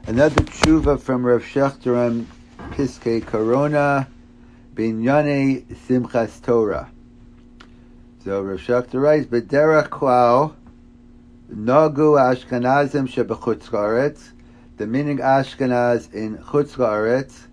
Another tshuva from Rav Shechter on Piskei Korona, Binyane Simchas Torah. So Rav Shechter writes, B'derech klal, Nagu Ashkenazim shebechutz la'aretz, the meaning Ashkenaz in chutz la'aretz,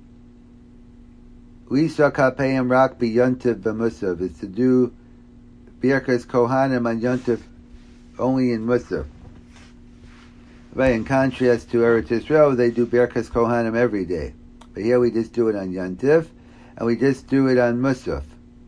Lisa kapeim rak b'yontiv b'musav, is to do Birkas Kohanim on Yontiv only in Musaf. Right, in contrast to Eretz Yisrael, they do Birkas Kohanim every day. But here we just do it on Yontiv, and we just do it on Musaf.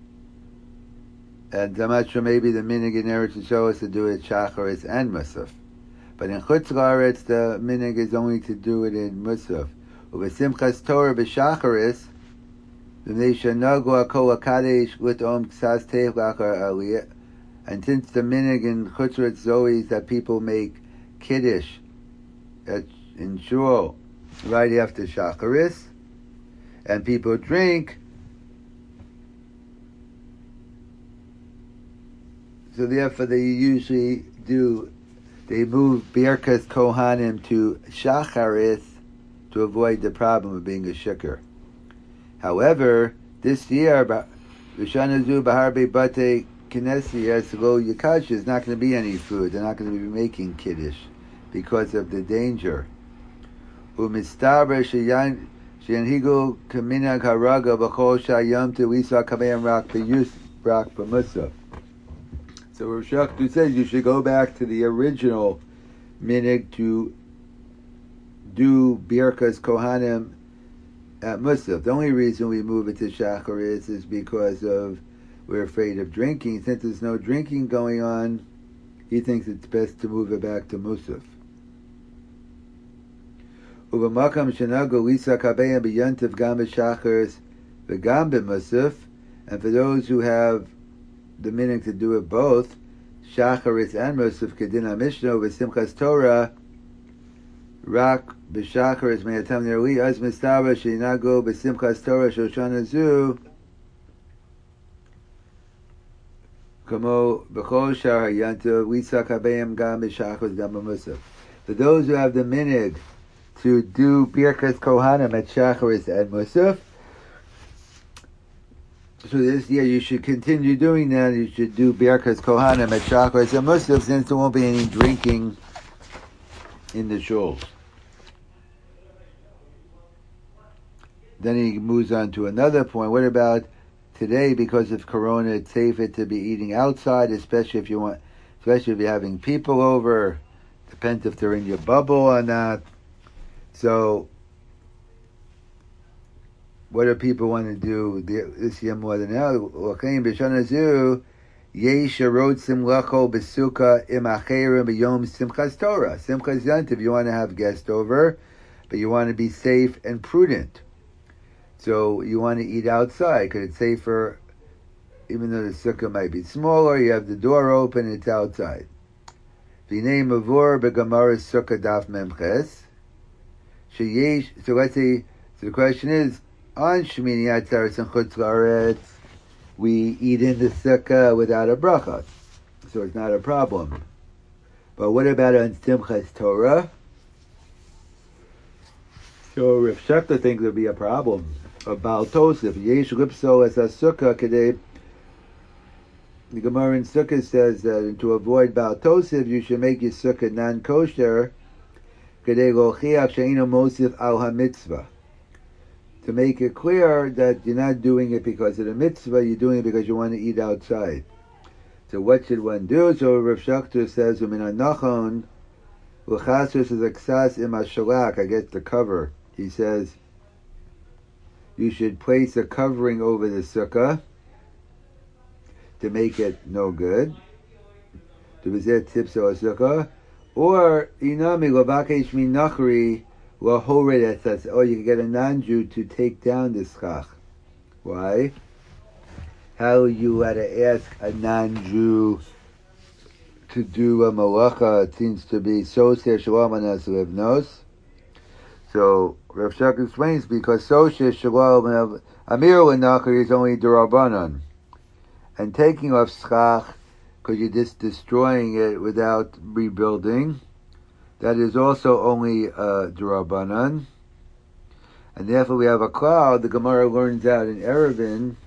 And I'm not sure, maybe the minig in Eretz Yisrael is to do it Shacharis and Musaf. But in Chutz La'aretz, the minig is only to do it in Musaf. U'v'simchas Torah b'Shacharis, v'nei shanagu ha'kol ha'kadesh l'tom ksas teich l'achar aliyah. And since the minig in Chutz La'aretz is always that people make Kiddush in shul right after Shacharis, and people drink, so therefore they usually they move Birkas Kohanim to Shacharis to avoid the problem of being a shikar. However, this year, V'shanazu b'harbe bate kinesi as lo yikash, is not going to be any food. They're not going to be making Kiddush because of the danger. U'mistaber sheyanhigu kaminag haraga b'chol shayam tu isa kameim rak b'musaf. So Rav Shechter says you should go back to the original minig to do Birkas Kohanim at Musaf. The only reason we move it to Shacharis is because we're afraid of drinking. Since there's no drinking going on, he thinks it's best to move it back to Musaf. Uvamakam shenago lisa kabeya b'yantiv gam b'Shacharis v'gam b'Musaf, and for those who have the meaning to do it both, Shacharis and Musaf, Kedina Mishnah, v'Simchas Torah, Rak b'Shacharis me'atam nerli, az mistava sheinago b'Simchas Torah Shoshana Zu, Kamo b'chol shar hayantiv, Lisa kabeim gam b'Shacharis gam b'Musaf. For those who have the minig to do Birkas Kohanim at Shacharis and Musaf, so this year you should continue doing that. You should do Birkas Kohanim at Shacharis and Musaf, since there won't be any drinking in the shuls. Then he moves on to another point. What about today? Because of Corona, it's safer to be eating outside, especially if you're having people over. Depends if they're in your bubble or not. So, what do people want to do this year more than now? Simchas Yontiv, you want to have guests over, but you want to be safe and prudent. So you want to eat outside because it's safer, even though the sukkah might be smaller. You have the door open; it's outside. V'nei mavur b'Gemara sukkah daf memches. So let's say. So the question is, on Shemini Atzeres and Chutz La'aretz, we eat in the sukkah without a bracha, so it's not a problem. But what about on Simchas Torah? So Rav Shechter thinks there'll be a problem. Or Baal Tosef, Yesh Lipso as a sukkah kadei. The Gemara in Sukkah says that to avoid Baal Tosef, you should make your sukkah non-kosher kadei lochiach she'ino mosif al ha-mitzvah. To make it clear that you're not doing it because of the mitzvah, you're doing it because you want to eat outside. So what should one do? So Rav Shechter says, "Umin anachon l'chasus is aksas im hashalak." I guess the cover. He says you should place a covering over the sukkah to make it no good. To visit tips or sukkah, or inami lovakesh min nachri. Or you can get a non-Jew to take down the schach. Why? How you had to ask a non-Jew to do a malacha? It seems to be so shalom anas levnos. So Rav Shechter explains because so shalom amir l'nachri is only d'Rabbanan, and taking off schach because you're just destroying it without rebuilding. that is also only D'Rabbanan. And therefore we have a cloud. The Gemara learns out in Eruvin,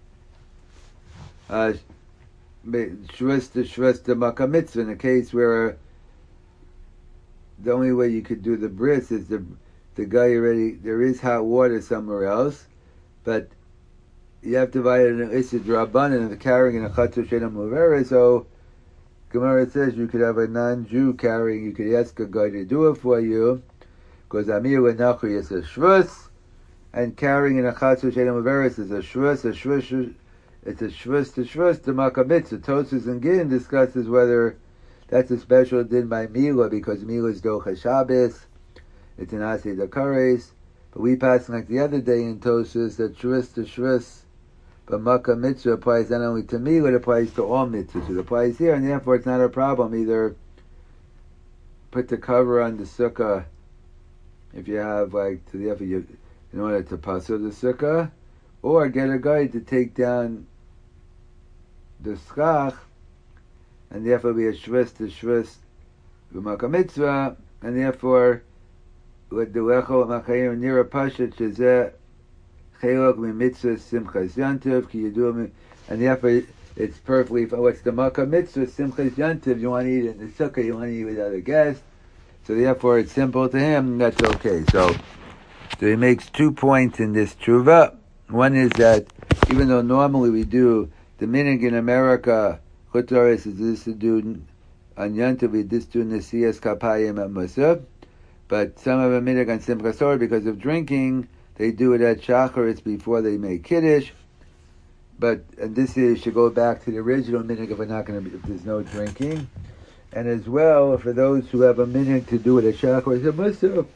Shvus to Makkah Mitzvah, in a case where the only way you could do the bris is the guy already, there is hot water somewhere else, but you have to violate an Issa D'Rabbanan of carrying in a Chatzor She'eino Muveres. So Gemara says you could have a non-Jew carrying, you could ask a guy to do it for you, because Amir Nachri is a Shvus, and carrying in a Chatzor She'eino Muveres is a Shvus, it's a Shvus to Makkah Mitzvah. Tosfos and Gin discusses whether that's a special din by Mila, because Mila is Docha Shabbos, it's an Aseh Dakares, but we passed like the other day in Tosfos that Shvus to Shvus, but Makkah Mitzvah applies not only to Mila, it applies to all mitzvahs. It applies here, and therefore it's not a problem. Either put the cover on the sukkah, if you have in order to pass the sukkah, or get a guy to take down the schach, and therefore be a shvus to shvus b'makkah mitzvah, and therefore with the lecho machayim nira pashat shezeh chelok mitzvah simchas yantiv ki yidum, and therefore it's perfectly. What's the makkah mitzvah simchas yantiv? You want to eat it in the sukkah, you want to eat without a guest, so therefore it's simple to him. That's okay. So he makes 2 points in this tshuva. One is that even though normally we do the minhag in America, Chutzaris is this to do on Yantiv, we just do Nesias Kapayim at Musaf, but some of a minhag on Simchas Torah, because of drinking, they do it at Shachar, it's before they make Kiddush, and this is, should go back to the original minhag if there's no drinking, and as well, for those who have a minhag to do it at Shachar, it's a Musaf,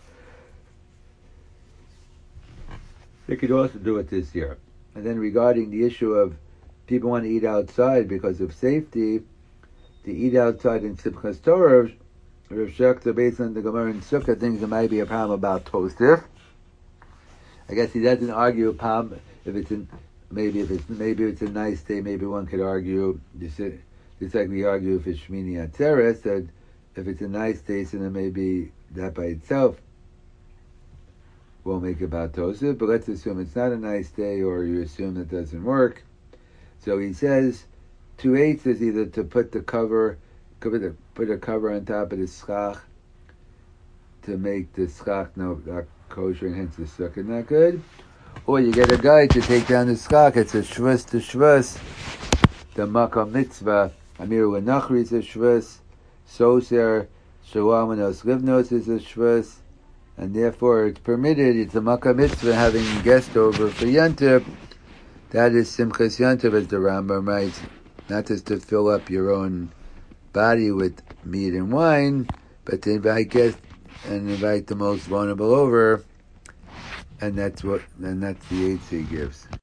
they could also do it this year. And then regarding the issue of people want to eat outside because of safety, to eat outside in Simchas Torah, Rav Shechter, based on the Gemara and Sukkah, thinks there might be a problem about Tosif. I guess he doesn't argue a problem maybe it's a nice day. Maybe one could argue just like we argue if it's Shmini Atzeres, that if it's a nice day, so then maybe that by itself won't make about Tosif, but let's assume it's not a nice day, or you assume it doesn't work. So he says 2/8 is either to put a cover on top of the schach to make the schach not kosher, and hence the sukkah not good, or you get a guy to take down the schach. It's a shvus to shvus, the makkah mitzvah. Amir Nachri is a shvus, Soser Shalom and Oslivnos is a shvus, and therefore it's permitted. It's a makkah mitzvah having a guest over for Yantiv. That is Simchas Yantiv, as the Rambam writes, not just to fill up your own body with meat and wine, but to invite guests and invite the most vulnerable over, and that's the aids he gives.